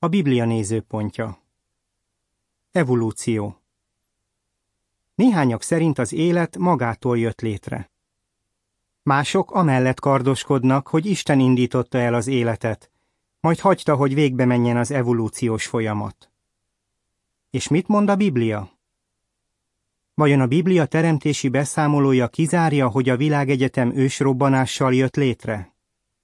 A Biblia nézőpontja. Evolúció. Néhányak szerint az élet magától jött létre. Mások amellett kardoskodnak, hogy Isten indította el az életet, majd hagyta, hogy végbe menjen az evolúciós folyamat. És mit mond a Biblia? Vajon a Biblia teremtési beszámolója kizárja, hogy a világegyetem ősrobbanással jött létre?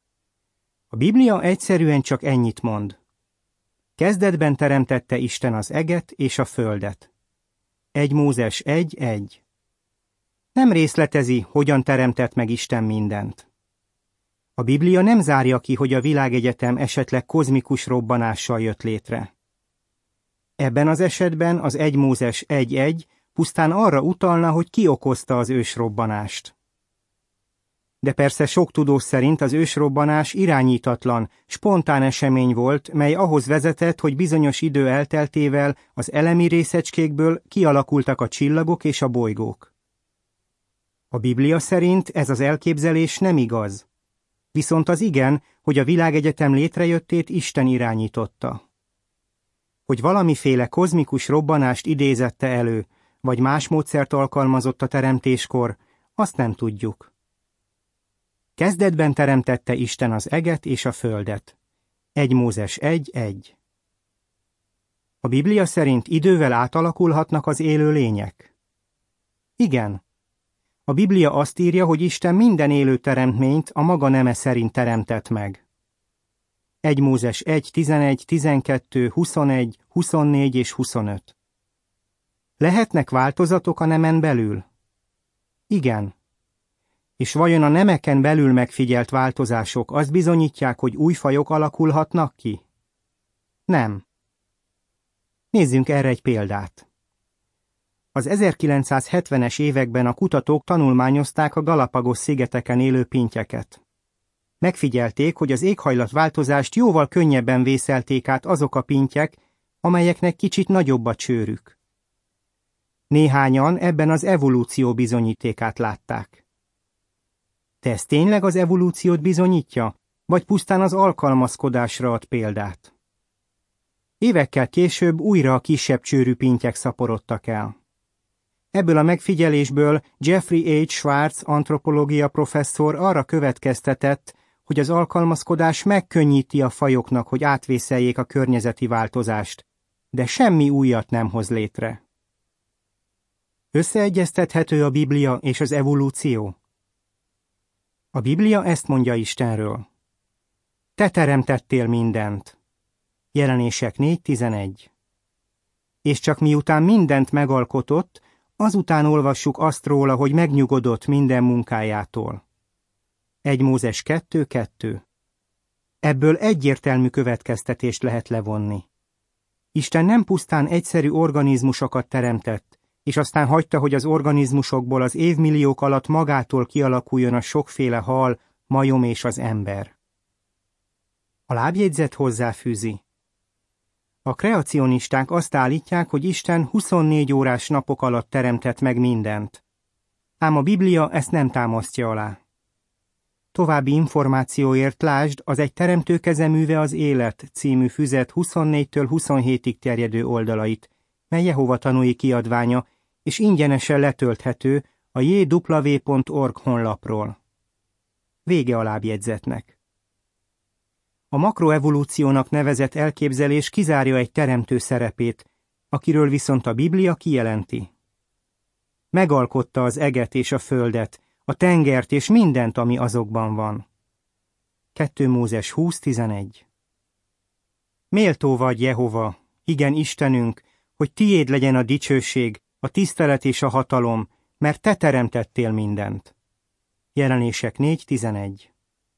A Biblia egyszerűen csak ennyit mond. Kezdetben teremtette Isten az eget és a földet. 1 Mózes 1:1. Nem részletezi, hogyan teremtett meg Isten mindent. A Biblia nem zárja ki, hogy a világegyetem esetleg kozmikus robbanással jött létre. Ebben az esetben az 1 Mózes 1:1 pusztán arra utalna, hogy ki okozta az ősrobbanást. De persze sok tudós szerint az ősrobbanás irányítatlan, spontán esemény volt, mely ahhoz vezetett, hogy bizonyos idő elteltével az elemi részecskékből kialakultak a csillagok és a bolygók. A Biblia szerint ez az elképzelés nem igaz. Viszont az igen, hogy a világegyetem létrejöttét Isten irányította. Hogy valamiféle kozmikus robbanást idézette elő, vagy más módszert alkalmazott a teremtéskor, azt nem tudjuk. Kezdetben teremtette Isten az eget és a földet. 1 Mózes 1:1. A Biblia szerint idővel átalakulhatnak az élő lények? Igen. A Biblia azt írja, hogy Isten minden élő teremtményt a maga neme szerint teremtett meg. 1 Mózes 1:11, 12, 21, 24 és 25. Lehetnek változatok a nemen belül? Igen. És vajon a nemeken belül megfigyelt változások azt bizonyítják, hogy új fajok alakulhatnak ki? Nem. Nézzünk erre egy példát. Az 1970-es években a kutatók tanulmányozták a Galapagos-szigeteken élő pintyeket. Megfigyelték, hogy az éghajlatváltozást jóval könnyebben vészelték át azok a pintyek, amelyeknek kicsit nagyobb a csőrük. Néhányan ebben az evolúció bizonyítékát látták. De ez tényleg az evolúciót bizonyítja, vagy pusztán az alkalmazkodásra ad példát? Évekkel később újra a kisebb csőrű pintyek szaporodtak el. Ebből a megfigyelésből Jeffrey H. Schwartz antropológia professzor arra következtetett, hogy az alkalmazkodás megkönnyíti a fajoknak, hogy átvészeljék a környezeti változást, de semmi újat nem hoz létre. Összeegyeztethető a Biblia és az evolúció? A Biblia ezt mondja Istenről. Te teremtettél mindent. Jelenések 4:11. És csak miután mindent megalkotott, azután olvassuk azt róla, hogy megnyugodott minden munkájától. 1 Mózes 2:2. Ebből egyértelmű következtetést lehet levonni. Isten nem pusztán egyszerű organizmusokat teremtett, és aztán hagyta, hogy az organizmusokból az évmilliók alatt magától kialakuljon a sokféle hal, majom és az ember. A lábjegyzet hozzáfűzi. A kreacionisták azt állítják, hogy Isten 24 órás napok alatt teremtett meg mindent. Ám a Biblia ezt nem támasztja alá. További információért lásd az Egy teremtő kezeműve az élet című füzet 24-től 27-ig terjedő oldalait, mely Jehova tanúi kiadványa, és ingyenesen letölthető a jw.org honlapról. Vége a lábjegyzetnek. A makroevolúciónak nevezett elképzelés kizárja egy teremtő szerepét, akiről viszont a Biblia kijelenti. Megalkotta az eget és a földet, a tengert és mindent, ami azokban van. 2 Mózes 20:11. Méltó vagy, Jehova, igen Istenünk, hogy tiéd legyen a dicsőség, a tisztelet és a hatalom, mert te teremtettél mindent. Jelenések 4:11.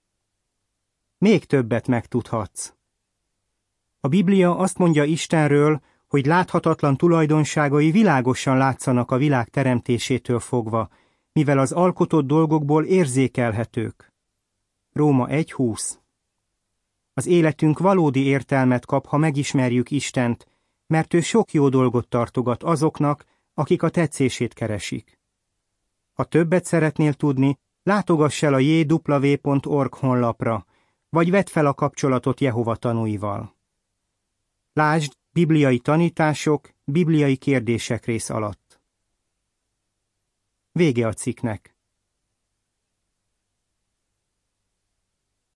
Még többet megtudhatsz. A Biblia azt mondja Istenről, hogy láthatatlan tulajdonságai világosan látszanak a világ teremtésétől fogva, mivel az alkotott dolgokból érzékelhetők. Róma 1:20. Az életünk valódi értelmet kap, ha megismerjük Istent, mert ő sok jó dolgot tartogat azoknak, akik a tetszését keresik. Ha többet szeretnél tudni, látogass el a jw.org honlapra, vagy vedd fel a kapcsolatot Jehova tanúival. Lásd bibliai tanítások, bibliai kérdések rész alatt. Vége a cikknek.